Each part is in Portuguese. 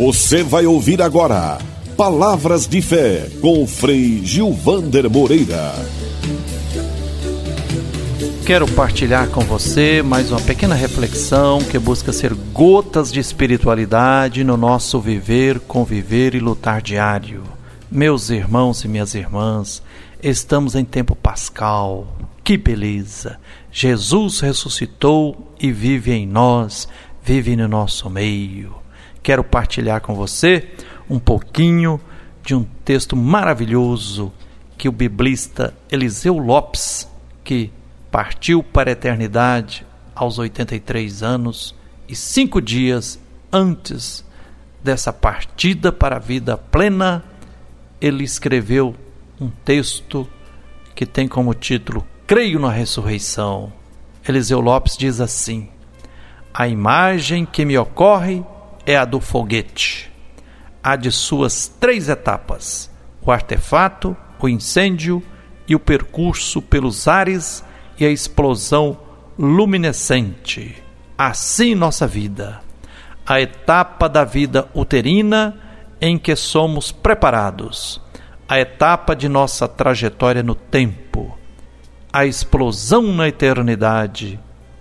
Você vai ouvir agora Palavras de Fé com o Frei Gilvander Moreira. Quero partilhar com você mais uma pequena reflexão que busca ser gotas de espiritualidade no nosso viver, conviver e lutar diário. Meus irmãos e minhas irmãs, estamos em tempo pascal. Que beleza! Jesus ressuscitou e vive em nós, vive no nosso meio. Quero partilhar com você um pouquinho de um texto maravilhoso que o biblista Eliseu Lopes, que partiu para a eternidade aos 83 anos e 5 dias antes dessa partida para a vida plena, ele escreveu um texto que tem como título Creio na Ressurreição. Eliseu Lopes diz assim: a imagem que me ocorre é a do foguete. Há de suas 3 etapas: o artefato, o incêndio e o percurso pelos ares e a explosão luminescente. Assim nossa vida. A etapa da vida uterina em que somos preparados. A etapa de nossa trajetória no tempo. A explosão na eternidade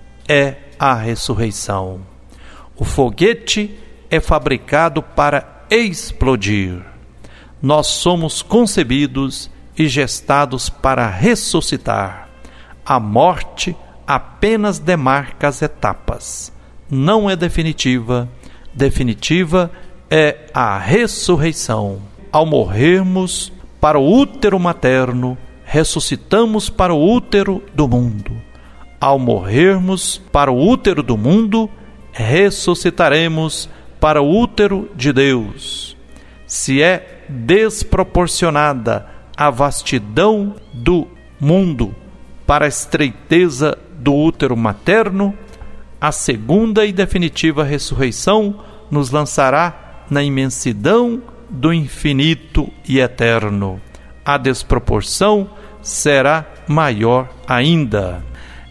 é a ressurreição. O foguete é fabricado para explodir. Nós somos concebidos e gestados para ressuscitar. A morte apenas demarca as etapas. Não é definitiva. Definitiva é a ressurreição. Ao morrermos para o útero materno, ressuscitamos para o útero do mundo. Ao morrermos para o útero do mundo, ressuscitaremos para o útero de Deus. Se é desproporcionada a vastidão do mundo para a estreiteza do útero materno, a segunda e definitiva ressurreição nos lançará na imensidão do infinito e eterno. A desproporção será maior ainda.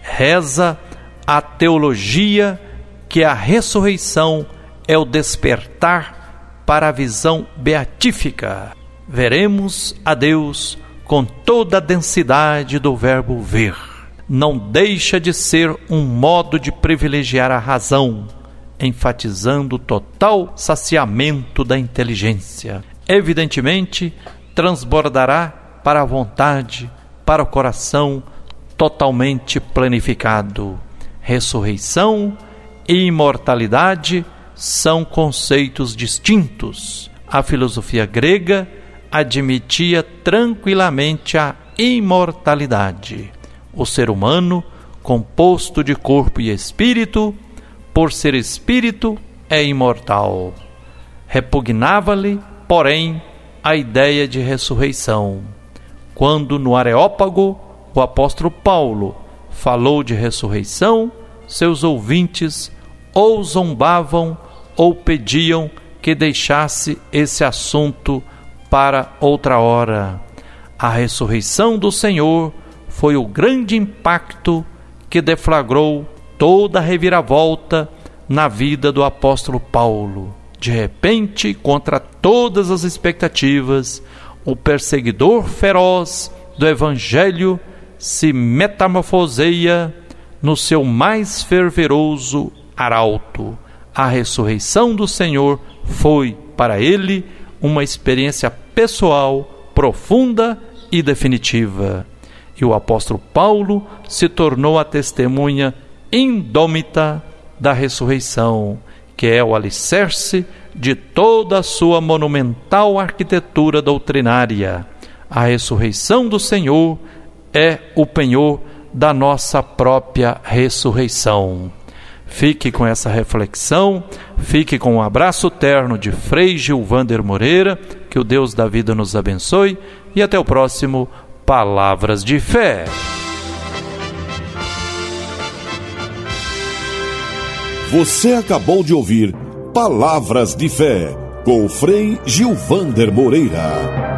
Reza a teologia que a ressurreição é o despertar para a visão beatífica. Veremos a Deus com toda a densidade do verbo ver. Não deixa de ser um modo de privilegiar a razão, enfatizando o total saciamento da inteligência. Evidentemente, transbordará para a vontade, para o coração totalmente planificado. Ressurreição e imortalidade são conceitos distintos. A filosofia grega admitia tranquilamente a imortalidade. O ser humano, composto de corpo e espírito, por ser espírito, é imortal. Repugnava-lhe, porém, a ideia de ressurreição. Quando no Areópago o apóstolo Paulo falou de ressurreição, seus ouvintes ou zombavam ou pediam que deixasse esse assunto para outra hora. A ressurreição do Senhor foi o grande impacto que deflagrou toda a reviravolta na vida do apóstolo Paulo. De repente, contra todas as expectativas, o perseguidor feroz do Evangelho se metamorfoseia no seu mais fervoroso arauto. A ressurreição do Senhor foi, para ele, uma experiência pessoal, profunda e definitiva. E o apóstolo Paulo se tornou a testemunha indômita da ressurreição, que é o alicerce de toda a sua monumental arquitetura doutrinária. A ressurreição do Senhor é o penhor da nossa própria ressurreição. Fique com essa reflexão, fique com um abraço terno de Frei Gilvander Moreira, que o Deus da vida nos abençoe e até o próximo Palavras de Fé. Você acabou de ouvir Palavras de Fé com o Frei Gilvander Moreira.